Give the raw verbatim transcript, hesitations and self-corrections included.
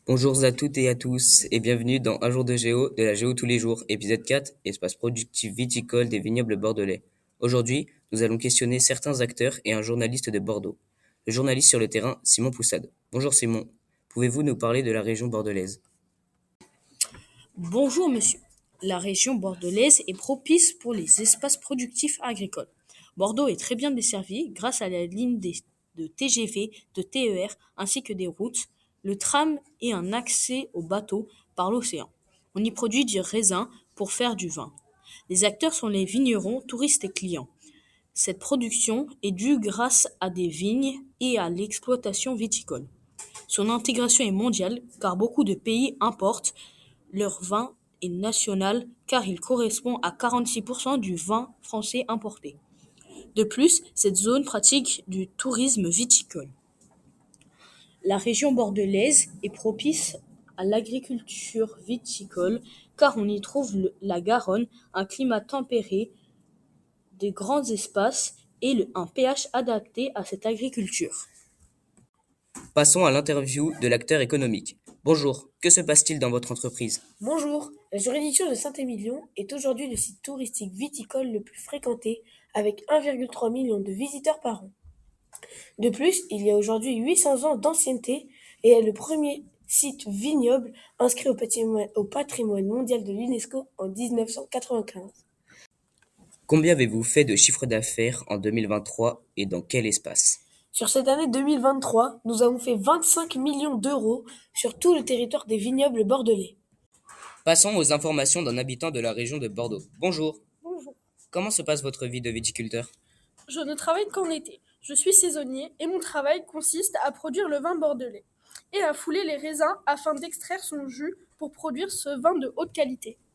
Bonjour à toutes et à tous et bienvenue dans Un jour de géo, de la géo tous les jours, épisode quatre, espace productif viticole des vignobles bordelais. Aujourd'hui, nous allons questionner certains acteurs et un journaliste de Bordeaux. Le journaliste sur le terrain, Simon Poussade. Bonjour Simon, pouvez-vous nous parler de la région bordelaise? Bonjour monsieur. La région bordelaise est propice pour les espaces productifs agricoles. Bordeaux est très bien desservie grâce à la ligne des- de T G V, de T E R ainsi que des routes, le tram et un accès aux bateaux par l'océan. On y produit du raisin pour faire du vin. Les acteurs sont les vignerons, touristes et clients. Cette production est due grâce à des vignes et à l'exploitation viticole. Son intégration est mondiale car beaucoup de pays importent leur vin est national car il correspond à quarante-six pour cent du vin français importé. De plus, cette zone pratique du tourisme viticole. La région bordelaise est propice à l'agriculture viticole car on y trouve le- la Garonne, un climat tempéré, des grands espaces et le- un pH adapté à cette agriculture. Passons à l'interview de l'acteur économique. Bonjour, que se passe-t-il dans votre entreprise? Bonjour, la juridiction de Saint-Émilion est aujourd'hui le site touristique viticole le plus fréquenté avec un virgule trois million de visiteurs par an. De plus, il y a aujourd'hui huit cents ans d'ancienneté et est le premier site vignoble inscrit au patrimoine, au patrimoine mondial de l'UNESCO en dix-neuf cent quatre-vingt-quinze. Combien avez-vous fait de chiffre d'affaires en deux mille vingt-trois et dans quel espace? Sur cette année deux mille vingt-trois, nous avons fait vingt-cinq millions d'euros sur tout le territoire des vignobles bordelais. Passons aux informations d'un habitant de la région de Bordeaux. Bonjour, Bonjour, comment se passe votre vie de viticulteur? je ne travaille qu'en été. Je suis saisonnier et mon travail consiste à produire le vin bordelais et à fouler les raisins afin d'extraire son jus pour produire ce vin de haute qualité.